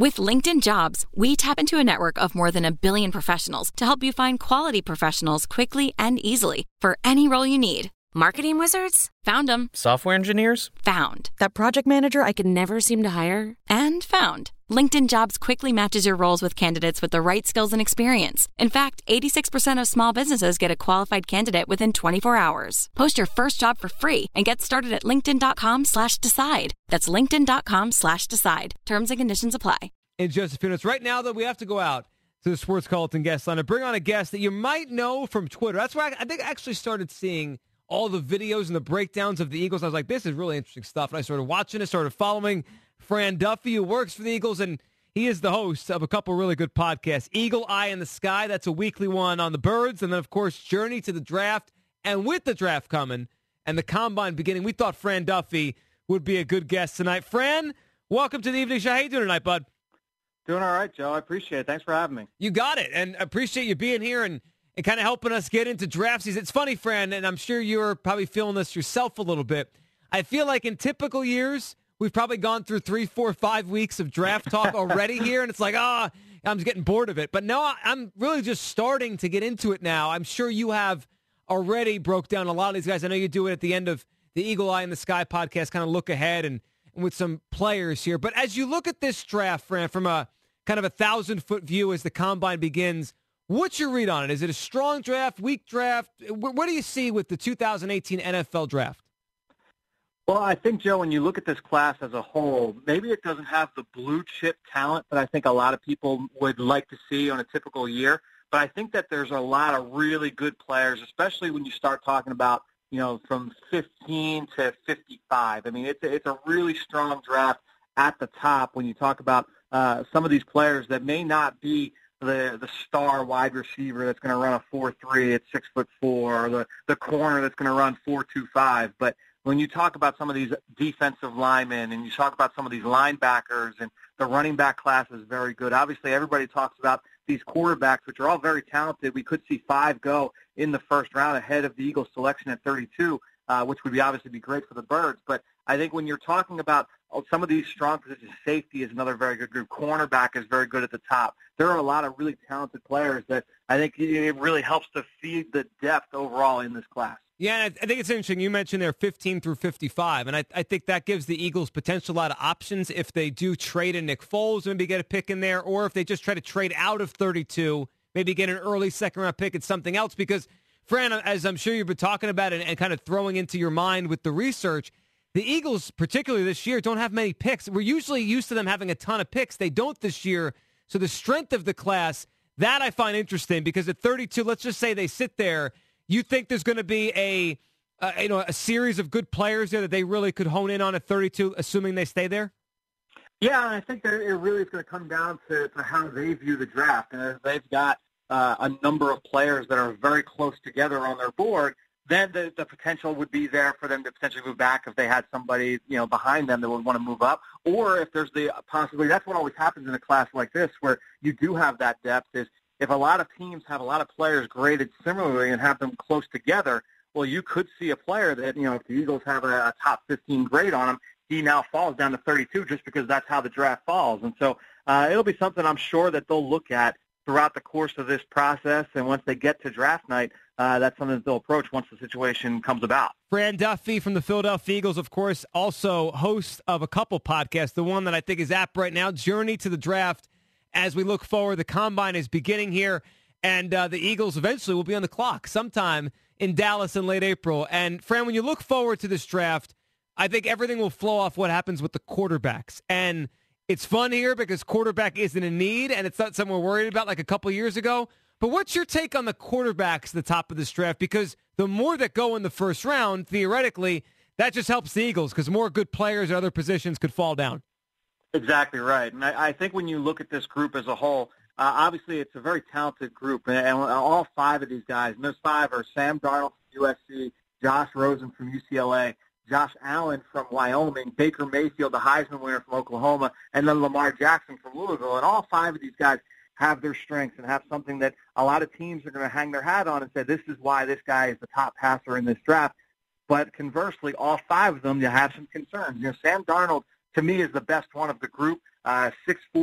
With LinkedIn Jobs, we tap into a network of more than 1 billion professionals to help you find quality professionals quickly and easily for any role you need. Marketing wizards? Found them. Software engineers? Found. That project manager I could never seem to hire? And found. LinkedIn Jobs quickly matches your roles with candidates with the right skills and experience. In fact, 86% of small businesses get a qualified candidate within 24 hours. Post your first job for free and get started at linkedin.com/decide. That's linkedin.com/decide. Terms and conditions apply. In just a few minutes. Right now, though, we have to go out to the Sports Culleton guest line and bring on a guest that you might know from Twitter. That's where I think I actually started seeing all the videos and the breakdowns of the Eagles. I was like, this is really interesting stuff. And I started watching it, started following Fran Duffy, who works for the Eagles, and he is the host of a couple really good podcasts. Eagle Eye in the Sky, that's a weekly one on the Birds. And then, of course, Journey to the Draft. And with the draft coming and the combine beginning, we thought Fran Duffy would be a good guest tonight. Fran, welcome to the Evening Show. How you doing tonight, bud? Doing all right, Joe. I appreciate it. Thanks for having me. You got it. And I appreciate you being here and kind of helping us get into draft season. It's funny, Fran, and I'm sure you're probably feeling this yourself a little bit. I feel like in typical years, we've probably gone through 3, 4, 5 weeks of draft talk already here, and it's like, I'm just getting bored of it. But no, I'm really just starting to get into it now. I'm sure you have already broke down a lot of these guys. I know you do it at the end of the Eagle Eye in the Sky podcast, kind of look ahead and with some players here. But as you look at this draft, Fran, from a kind of 1,000-foot view as the combine begins, what's your read on it? Is it a strong draft, weak draft? What do you see with the 2018 NFL draft? Well, I think, Joe, when you look at this class as a whole, maybe it doesn't have the blue-chip talent that I think a lot of people would like to see on a typical year. But I think that there's a lot of really good players, especially when you start talking about, from 15 to 55. I mean, it's a really strong draft at the top when you talk about some of these players that may not be the star wide receiver that's going to run a 4.3 at 6'4", or the corner that's going to run 4.25. But when you talk about some of these defensive linemen and you talk about some of these linebackers, and the running back class is very good. Obviously, everybody talks about these quarterbacks, which are all very talented. We could see 5 go in the first round ahead of the Eagles selection at 32, which would obviously be great for the Birds. But I think when you're talking about some of these strong positions, safety is another very good group. Cornerback is very good at the top. There are a lot of really talented players that I think it really helps to feed the depth overall in this class. Yeah, I think it's interesting. You mentioned they're 15 through 55, and I think that gives the Eagles potential a lot of options if they do trade in Nick Foles, maybe get a pick in there, or if they just try to trade out of 32, maybe get an early second-round pick at something else. Because, Fran, as I'm sure you've been talking about and kind of throwing into your mind with the research, the Eagles, particularly this year, don't have many picks. We're usually used to them having a ton of picks. They don't this year. So the strength of the class, that I find interesting, because at 32, let's just say they sit there. You think there's going to be a series of good players there that they really could hone in on at 32, assuming they stay there? Yeah, I think that it really is going to come down to how they view the draft. And if they've got a number of players that are very close together on their board, then the potential would be there for them to potentially move back if they had somebody behind them that would want to move up. Or if there's the possibility, that's what always happens in a class like this where you do have that depth, is if a lot of teams have a lot of players graded similarly and have them close together, well, you could see a player that, if the Eagles have a top 15 grade on him, he now falls down to 32 just because that's how the draft falls. And so it'll be something I'm sure that they'll look at throughout the course of this process. And once they get to draft night, that's something that they'll approach once the situation comes about. Fran Duffy from the Philadelphia Eagles, of course, also host of a couple podcasts. The one that I think is apt right now, Journey to the Draft. As we look forward, the combine is beginning here, and the Eagles eventually will be on the clock sometime in Dallas in late April. And, Fran, when you look forward to this draft, I think everything will flow off what happens with the quarterbacks. And it's fun here because quarterback isn't a need, and it's not something we're worried about like a couple years ago. But what's your take on the quarterbacks at the top of this draft? Because the more that go in the first round, theoretically, that just helps the Eagles because more good players at other positions could fall down. Exactly right. And I think when you look at this group as a whole, obviously it's a very talented group. And all 5 of these guys, and those 5 are Sam Darnold from USC, Josh Rosen from UCLA, Josh Allen from Wyoming, Baker Mayfield, the Heisman winner from Oklahoma, and then Lamar Jackson from Louisville. And all 5 of these guys have their strengths and have something that a lot of teams are going to hang their hat on and say, this is why this guy is the top passer in this draft. But conversely, all 5 of them, you have some concerns. Sam Darnold, to me, is the best one of the group. 6'4",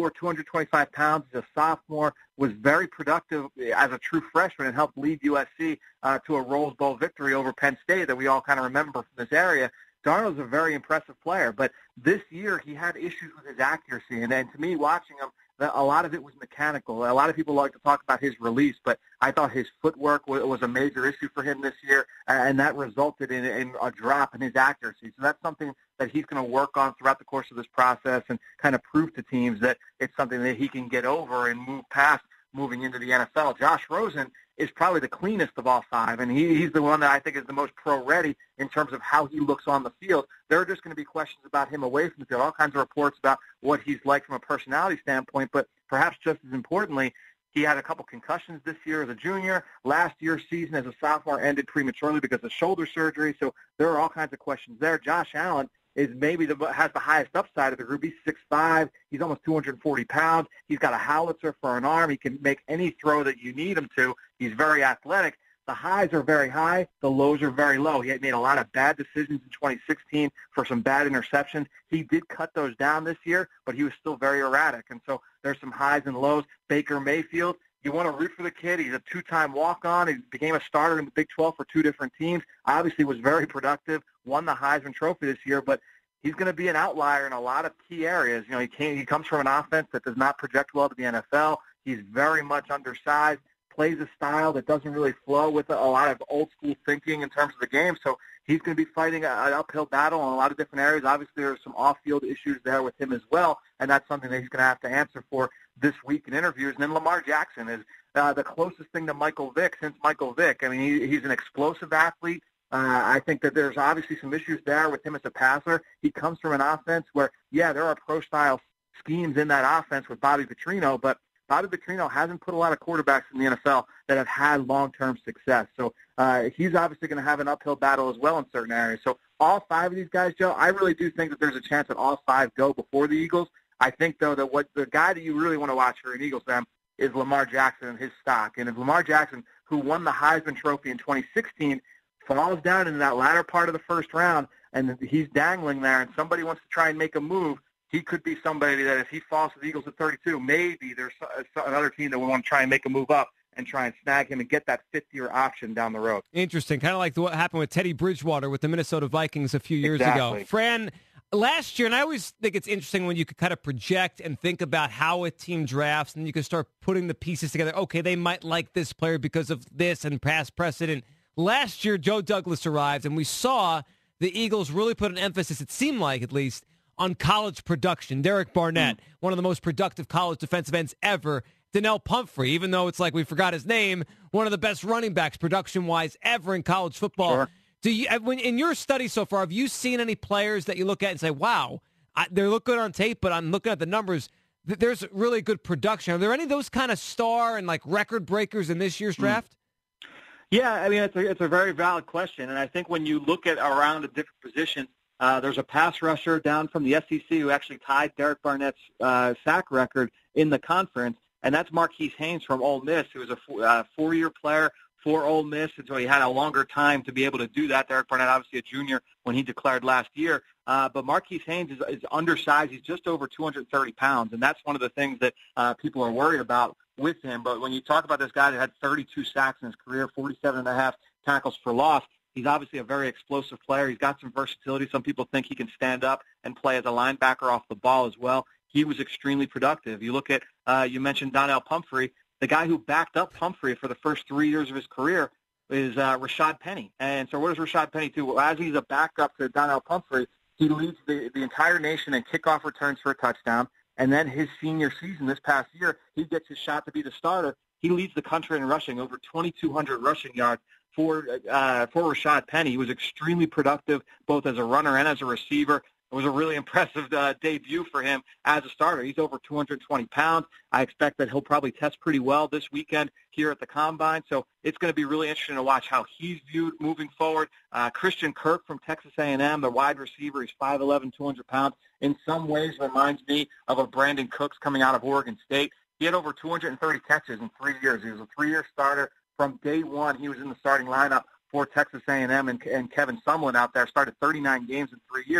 225 pounds. He's a sophomore, was very productive as a true freshman and helped lead USC to a Rose Bowl victory over Penn State that we all kind of remember from this area. Darnold's a very impressive player, but this year he had issues with his accuracy. And to me, watching him, a lot of it was mechanical. A lot of people like to talk about his release, but I thought his footwork was a major issue for him this year, and that resulted in a drop in his accuracy. So that's something that he's going to work on throughout the course of this process and kind of prove to teams that it's something that he can get over and move past moving into the NFL. Josh Rosen is probably the cleanest of all five, and he's the one that I think is the most pro-ready in terms of how he looks on the field. There are just going to be questions about him away from the field, all kinds of reports about what he's like from a personality standpoint, but perhaps just as importantly, he had a couple concussions this year as a junior. Last year's season as a sophomore ended prematurely because of shoulder surgery, so there are all kinds of questions there. Josh Allen is maybe has the highest upside of the group. He's 6'5". He's almost 240 pounds. He's got a howitzer for an arm. He can make any throw that you need him to. He's very athletic. The highs are very high. The lows are very low. He had made a lot of bad decisions in 2016 for some bad interceptions. He did cut those down this year, but he was still very erratic. And so there's some highs and lows. Baker Mayfield, you want to root for the kid. He's a two-time walk-on. He became a starter in the Big 12 for two different teams. Obviously was very productive, won the Heisman Trophy this year, but he's going to be an outlier in a lot of key areas. You know, he comes from an offense that does not project well to the NFL. He's very much undersized, plays a style that doesn't really flow with a lot of old-school thinking in terms of the game. So he's going to be fighting an uphill battle in a lot of different areas. Obviously, there are some off-field issues there with him as well, and that's something that he's going to have to answer for this week in interviews. And then Lamar Jackson is the closest thing to Michael Vick since Michael Vick. I mean, he's an explosive athlete. I think that there's obviously some issues there with him as a passer. He comes from an offense where, yeah, there are pro-style schemes in that offense with Bobby Petrino, but Bobby Petrino hasn't put a lot of quarterbacks in the NFL that have had long-term success. So he's obviously going to have an uphill battle as well in certain areas. So all five of these guys, Joe, I really do think that there's a chance that all five go before the Eagles. I think, though, that what the guy that you really want to watch for an Eagles fan is Lamar Jackson and his stock. And if Lamar Jackson, who won the Heisman Trophy in 2016, falls down into that latter part of the first round and he's dangling there and somebody wants to try and make a move, he could be somebody that if he falls to the Eagles at 32, maybe there's another team that will want to try and make a move up and try and snag him and get that fifth-year option down the road. Interesting. Kind of like what happened with Teddy Bridgewater with the Minnesota Vikings a few years ago. Fran, last year, and I always think it's interesting when you could kind of project and think about how a team drafts, and you can start putting the pieces together. Okay, they might like this player because of this and past precedent. Last year, Joe Douglas arrived, and we saw the Eagles really put an emphasis, it seemed like at least, on college production. Derek Barnett, one of the most productive college defensive ends ever. Donnell Pumphrey, even though it's like we forgot his name, one of the best running backs production-wise ever in college football. Sure. Do you, in your study so far, have you seen any players that you look at and say, wow, they look good on tape, but I'm looking at the numbers, there's really good production. Are there any of those kind of star and like record breakers in this year's draft? Yeah, I mean, it's a very valid question, and I think when you look at around the different positions, there's a pass rusher down from the SEC who actually tied Derek Barnett's sack record in the conference, and that's Marquise Haynes from Ole Miss, who was a four-year player for Ole Miss, and so he had a longer time to be able to do that. Derek Barnett, obviously a junior when he declared last year, but Marquise Haynes is undersized. He's just over 230 pounds, and that's one of the things that people are worried about with him. But when you talk about this guy that had 32 sacks in his career, 47.5 tackles for loss, he's obviously a very explosive player. He's got some versatility. Some people think he can stand up and play as a linebacker off the ball as well. He was extremely productive. You look at, you mentioned Donnell Pumphrey. The guy who backed up Pumphrey for the first 3 years of his career is Rashad Penny. And so what does Rashad Penny do? Well, as he's a backup to Donnell Pumphrey, he leads the entire nation in kickoff returns for a touchdown. And then his senior season this past year, he gets his shot to be the starter. He leads the country in rushing, over 2,200 rushing yards for Rashad Penny. He was extremely productive both as a runner and as a receiver. It was a really impressive debut for him as a starter. He's over 220 pounds. I expect that he'll probably test pretty well this weekend here at the Combine. So it's going to be really interesting to watch how he's viewed moving forward. Christian Kirk from Texas A&M, the wide receiver, he's 5'11", 200 pounds. In some ways reminds me of a Brandon Cooks coming out of Oregon State. He had over 230 catches in 3 years. He was a 3-year starter. From day one, he was in the starting lineup for Texas A&M, and Kevin Sumlin out there started 39 games in 3 years.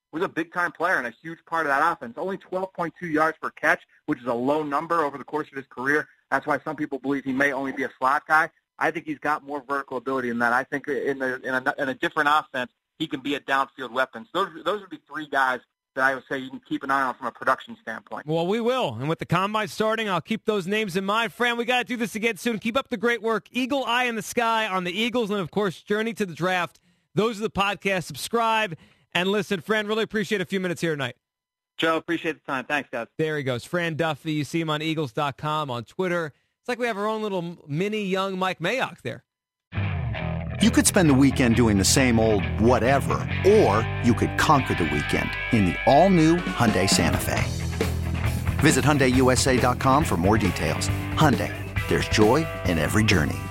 was a big-time player and a huge part of that offense. Only 12.2 yards per catch, which is a low number over the course of his career. That's why some people believe he may only be a slot guy. I think he's got more vertical ability than that. I think in a different offense, he can be a downfield weapon. So those would be three guys that I would say you can keep an eye on from a production standpoint. Well, we will. And with the Combine starting, I'll keep those names in mind. Fran, we got to do this again soon. Keep up the great work. Eagle Eye in the Sky on the Eagles and, of course, Journey to the Draft. Those are the podcasts. Subscribe and listen. Fran, really appreciate a few minutes here tonight. Joe, appreciate the time. Thanks, guys. There he goes. Fran Duffy. You see him on Eagles.com, on Twitter. It's like we have our own little mini young Mike Mayock there. You could spend the weekend doing the same old whatever, or you could conquer the weekend in the all-new Hyundai Santa Fe. Visit HyundaiUSA.com for more details. Hyundai, there's joy in every journey.